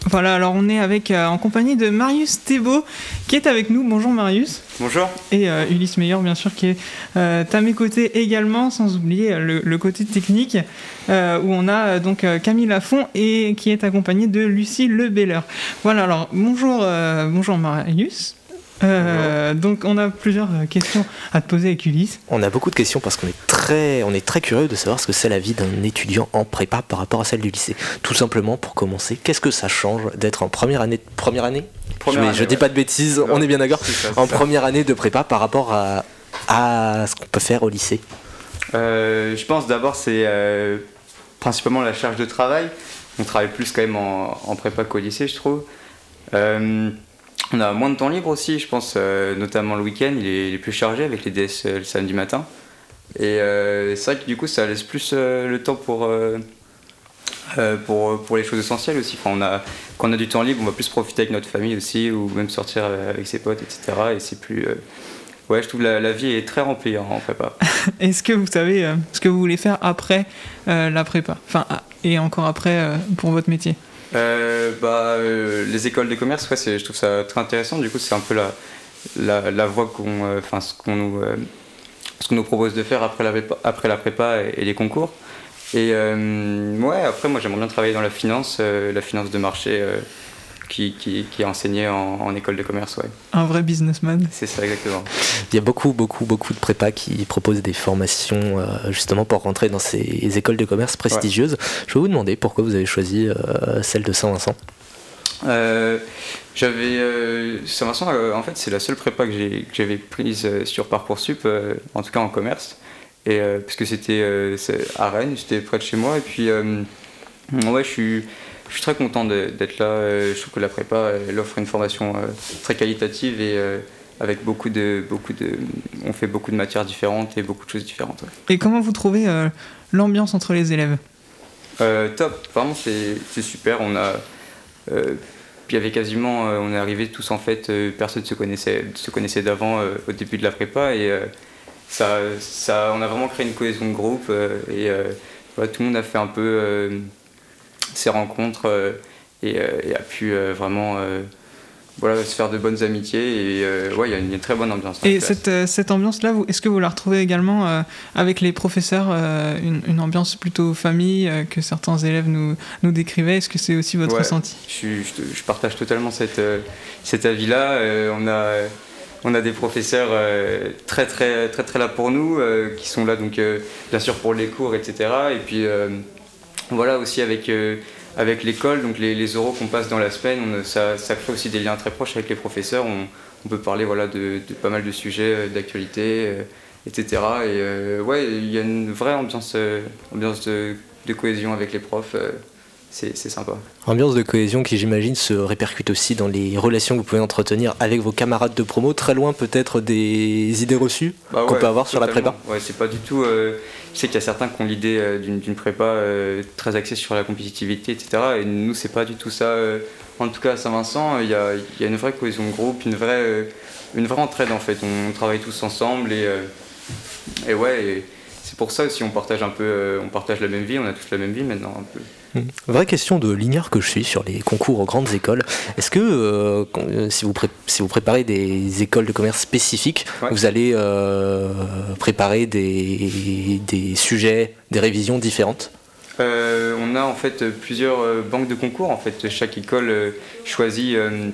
Voilà, alors on est en compagnie de Marius Thébault qui est avec nous. Bonjour Marius. Bonjour. Et Ulysse Meyer bien sûr qui est à mes côtés également, sans oublier le côté technique où on a donc Camille Lafont et qui est accompagnée de Lucie Lebeller. Voilà, alors bonjour Marius. Donc on a plusieurs questions à te poser avec Ulysse. On a beaucoup de questions parce qu'on est très curieux de savoir ce que c'est la vie d'un étudiant en prépa par rapport à celle du lycée. Tout simplement pour commencer, qu'est-ce que ça change d'être en première année je dis pas de bêtises, non, on est bien d'accord, en première année de prépa par rapport à ce qu'on peut faire au lycée. Je pense d'abord c'est principalement la charge de travail. On travaille plus quand même en prépa qu'au lycée, je trouve. On a moins de temps libre aussi, je pense, notamment le week-end, il est plus chargé avec les DS le samedi matin. Et c'est vrai que du coup, ça laisse plus le temps pour les choses essentielles aussi. Enfin, quand on a du temps libre, on va plus profiter avec notre famille aussi, ou même sortir avec ses potes, etc. Et c'est plus... Ouais, je trouve la vie est très remplie en prépa. Est-ce que vous savez ce que vous voulez faire après la prépa ? Enfin, et encore après pour votre métier ? Les écoles de commerce, ouais, je trouve ça très intéressant. Du coup, c'est un peu la voie ce qu'on nous propose de faire après la prépa et les concours. Et après, moi, j'aimerais bien travailler dans la finance de marché qui est enseignée en école de commerce. Ouais. Un vrai businessman. C'est ça, exactement. Il y a beaucoup de prépas qui proposent des formations justement pour rentrer dans ces écoles de commerce prestigieuses. Ouais. Je vais vous demander pourquoi vous avez choisi celle de Saint-Vincent. Saint-Vincent, en fait, c'est la seule prépa que j'avais prise sur Parcoursup, en tout cas en commerce. Et parce que c'était à Rennes, c'était près de chez moi. Et puis, je suis très content d'être là. Je trouve que la prépa, elle offre une formation très qualitative et avec on fait beaucoup de matières différentes et beaucoup de choses différentes. Ouais. Et comment vous trouvez l'ambiance entre les élèves ? Top, vraiment c'est super. Puis il y avait quasiment, on est arrivés tous en fait, personne se connaissait d'avant au début de la prépa et on a vraiment créé une cohésion de groupe tout le monde a fait un peu ses rencontres et a pu vraiment se faire de bonnes amitiés et il y a une très bonne ambiance. Et cette ambiance-là, est-ce que vous la retrouvez également avec les professeurs, une ambiance plutôt famille que certains élèves nous décrivaient ? Est-ce que c'est aussi votre ressenti ? Je partage totalement cet avis-là. On a des professeurs très très très très là pour nous, qui sont là donc bien sûr pour les cours, etc. Et puis aussi avec l'école, donc les oraux qu'on passe dans la semaine, ça crée aussi des liens très proches avec les professeurs. On peut parler de pas mal de sujets d'actualité, etc. Et il y a une vraie ambiance de cohésion avec les profs. C'est sympa. Ambiance de cohésion qui, j'imagine, se répercute aussi dans les relations que vous pouvez entretenir avec vos camarades de promo, très loin peut-être des idées reçues qu'on peut avoir sur la prépa. Ouais, c'est pas du tout... je sais qu'il y a certains qui ont l'idée d'une prépa très axée sur la compétitivité, etc. Et nous, c'est pas du tout ça. En tout cas, à Saint-Vincent, il y a une vraie cohésion de groupe, une vraie entraide en fait. On travaille tous ensemble et c'est pour ça aussi on partage la même vie, on a tous la même vie maintenant un peu. Vraie question de l'ignore que je suis sur les concours aux grandes écoles. Est-ce que si vous préparez des écoles de commerce spécifiques, vous allez préparer des sujets, des révisions différentes ? On a en fait plusieurs banques de concours. En fait, chaque école choisit.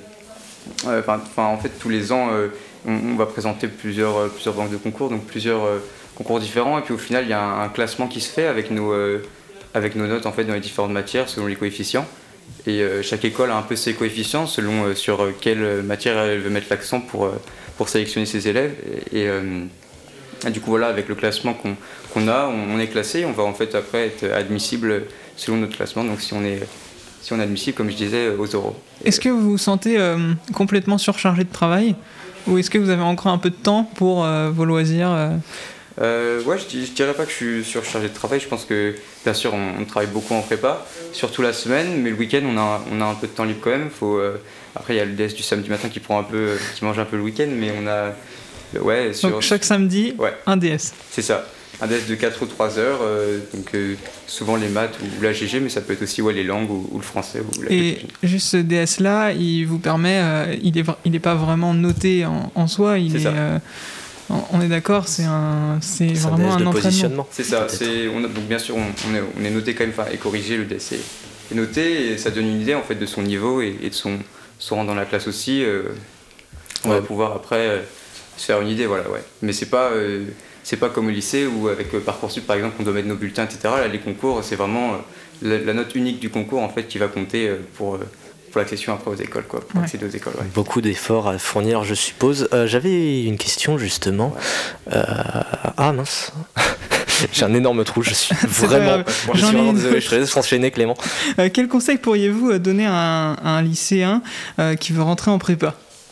En fait, tous les ans, on va présenter plusieurs banques de concours, donc plusieurs concours différents. Et puis au final, il y a un classement qui se fait avec nos notes en fait dans les différentes matières selon les coefficients. Et chaque école a un peu ses coefficients selon sur quelle matière elle veut mettre l'accent pour sélectionner ses élèves. Et du coup avec le classement qu'on a, on est classé. On va en fait après être admissible selon notre classement. Donc si on est admissible, comme je disais, aux oraux. Est-ce que vous vous sentez complètement surchargé de travail ou est-ce que vous avez encore un peu de temps pour vos loisirs je dirais pas que je suis surchargé de travail. Je pense que bien sûr on travaille beaucoup en prépa, surtout la semaine, mais le week-end on a un peu de temps libre quand même. Après il y a le DS du samedi matin qui mange un peu le week-end, mais on a donc chaque samedi un DS. C'est ça. un DES de 4 ou 3 heures, donc souvent les maths ou la GG, mais ça peut être aussi les langues ou le français. Ou la et juste ce DS-là, il vous permet, il est pas vraiment noté en soi, on est d'accord, c'est vraiment un entraînement. C'est ça, donc bien sûr on est noté quand même, et corrigé, le DS est noté, et ça donne une idée en fait de son niveau et de son rang dans la classe aussi. On va pouvoir après se faire une idée, voilà, ouais. Mais c'est pas comme au lycée où avec Parcoursup par exemple on doit mettre nos bulletins, etc. Là les concours c'est vraiment la note unique du concours en fait qui va compter pour l'accession après aux écoles, quoi, pour accéder aux écoles. Ouais. Beaucoup d'efforts à fournir, je suppose. J'avais une question justement. Ah mince. J'ai un énorme trou, je suis vraiment désolé, je te laisse enchaîner, Clément. Quel conseil pourriez-vous donner à un lycéen qui veut rentrer en prépa ?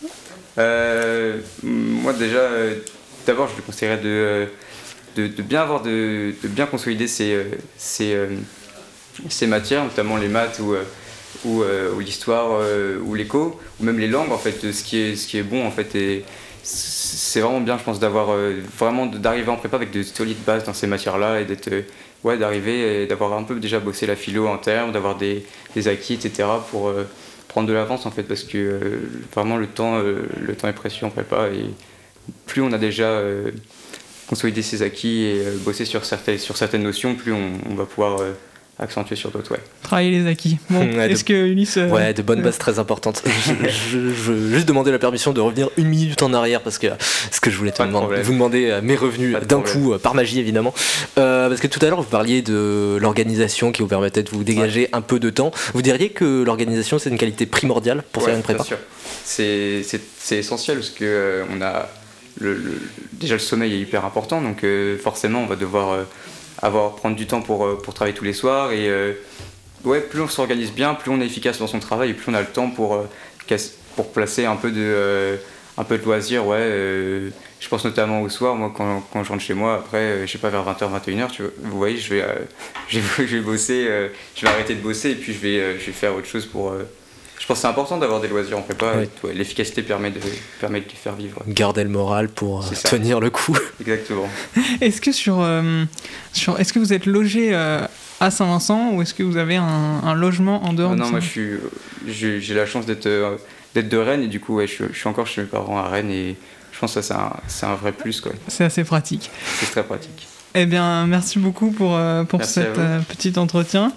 Moi déjà, d'abord je lui conseillerais de bien consolider ses matières, notamment les maths ou l'histoire ou l'éco, ou même les langues en fait, ce qui est bon en fait. Et c'est vraiment bien, je pense, d'arriver en prépa avec de solides bases dans ces matières-là et d'arriver et d'avoir un peu déjà bossé la philo en termes, d'avoir des acquis, etc. pour prendre de l'avance en fait, parce que vraiment le temps est précieux en prépa, et plus on a déjà consolidé ses acquis et bossé sur certaines notions, plus on va pouvoir accentuer sur d'autres. Travailler les acquis. Bon, est-ce que Ulysse... de bonnes bases très importantes. Je veux juste demander la permission de revenir 1 minute en arrière, parce que ce que je voulais vous demander mes revenus d'un coup, par magie évidemment. Parce que tout à l'heure vous parliez de l'organisation qui vous permettait de vous dégager un peu de temps. Vous diriez que l'organisation c'est une qualité primordiale pour faire une prépa ? Bien sûr. C'est essentiel, parce que on a déjà le sommeil est hyper important, donc forcément on va devoir prendre du temps pour travailler tous les soirs, et plus on s'organise bien, plus on est efficace dans son travail, et plus on a le temps pour placer un peu de loisirs. Je pense notamment au soir, moi quand je rentre chez moi après, je sais pas, vers 20h, 21h, vous voyez, je vais bosser, je vais arrêter de bosser, et puis je vais faire autre chose pour... Je pense que c'est important d'avoir des loisirs en prépa. L'efficacité permet de les faire vivre. Garder le moral pour tenir le coup. Exactement. Est-ce que est-ce que vous êtes logé à Saint-Vincent, ou est-ce que vous avez un logement en dehors de Non, moi j'ai la chance d'être de Rennes, et du coup je suis encore chez mes parents à Rennes, et je pense que ça c'est un vrai plus, quoi. C'est assez pratique. C'est très pratique. Eh bien, merci beaucoup pour cet petit entretien.